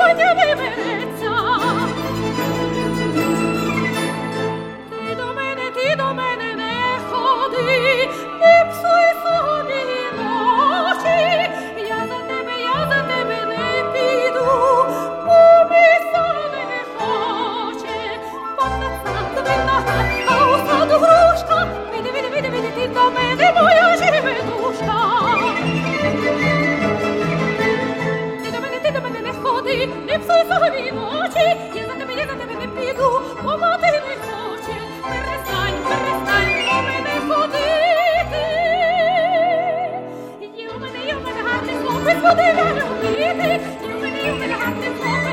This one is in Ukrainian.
коня не береться. Ти до мене не ходи, не псуй собі ночі. Я за тебе не піду, бо місто не хоче. Понад сад виноград, а у саду грушка. Види, ти до мене моя живедушка. Ти до мене не ходи, не псуй собі ночі. Я за тебе не піду, бо мати не хоче. Перестань до мене ходити. Є у мене гарний хлопець, буде я любити. Є у мене гарний хлопець.